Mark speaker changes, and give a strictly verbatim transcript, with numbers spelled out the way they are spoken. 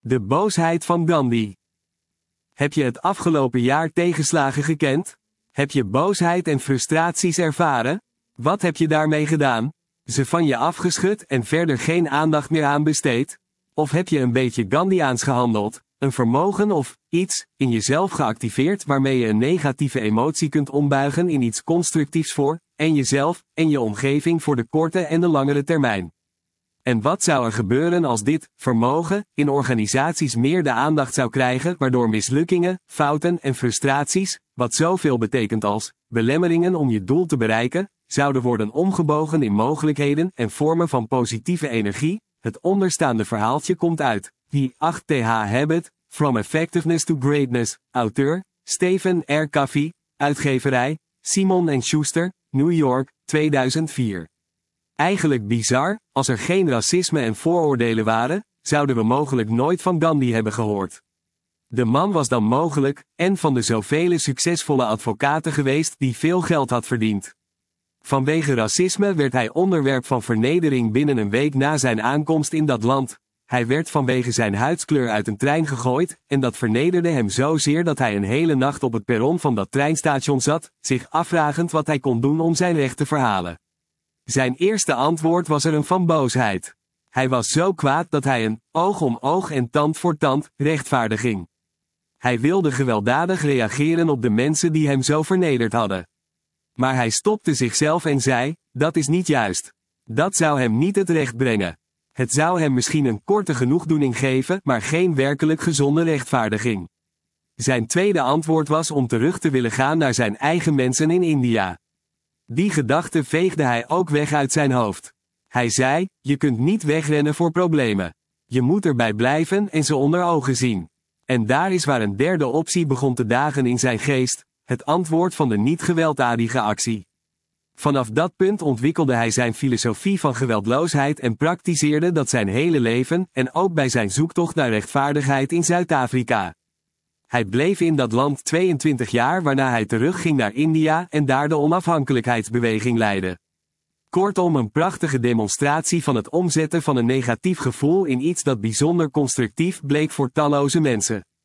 Speaker 1: De boosheid van Gandhi. Heb je het afgelopen jaar tegenslagen gekend? Heb je boosheid en frustraties ervaren? Wat heb je daarmee gedaan? Ze van je afgeschud en verder geen aandacht meer aan besteed? Of heb je een beetje Gandhiaans gehandeld, een vermogen of iets in jezelf geactiveerd waarmee je een negatieve emotie kunt ombuigen in iets constructiefs voor en jezelf en je omgeving voor de korte en de langere termijn? En wat zou er gebeuren als dit vermogen in organisaties meer de aandacht zou krijgen, waardoor mislukkingen, fouten en frustraties, wat zoveel betekent als belemmeringen om je doel te bereiken, zouden worden omgebogen in mogelijkheden en vormen van positieve energie? Het onderstaande verhaaltje komt uit The acht T H Habit, From Effectiveness to Greatness, auteur, Stephen R. Covey, uitgeverij, Simon en Schuster, New York, tweeduizend vier. Eigenlijk bizar, als er geen racisme en vooroordelen waren, zouden we mogelijk nooit van Gandhi hebben gehoord. De man was dan mogelijk, en van de zoveel succesvolle advocaten geweest die veel geld had verdiend. Vanwege racisme werd hij onderwerp van vernedering binnen een week na zijn aankomst in dat land. Hij werd vanwege zijn huidskleur uit een trein gegooid, en dat vernederde hem zozeer dat hij een hele nacht op het perron van dat treinstation zat, zich afvragend wat hij kon doen om zijn recht te verhalen. Zijn eerste antwoord was er een van boosheid. Hij was zo kwaad dat hij een oog om oog en tand voor tand rechtvaardiging. Hij wilde gewelddadig reageren op de mensen die hem zo vernederd hadden. Maar hij stopte zichzelf en zei, dat is niet juist. Dat zou hem niet het recht brengen. Het zou hem misschien een korte genoegdoening geven, maar geen werkelijk gezonde rechtvaardiging. Zijn tweede antwoord was om terug te willen gaan naar zijn eigen mensen in India. Die gedachte veegde hij ook weg uit zijn hoofd. Hij zei, je kunt niet wegrennen voor problemen. Je moet erbij blijven en ze onder ogen zien. En daar is waar een derde optie begon te dagen in zijn geest, het antwoord van de niet-gewelddadige actie. Vanaf dat punt ontwikkelde hij zijn filosofie van geweldloosheid en praktiseerde dat zijn hele leven en ook bij zijn zoektocht naar rechtvaardigheid in Zuid-Afrika. Hij bleef in dat land tweeëntwintig jaar waarna hij terugging naar India en daar de onafhankelijkheidsbeweging leidde. Kortom, een prachtige demonstratie van het omzetten van een negatief gevoel in iets dat bijzonder constructief bleek voor talloze mensen.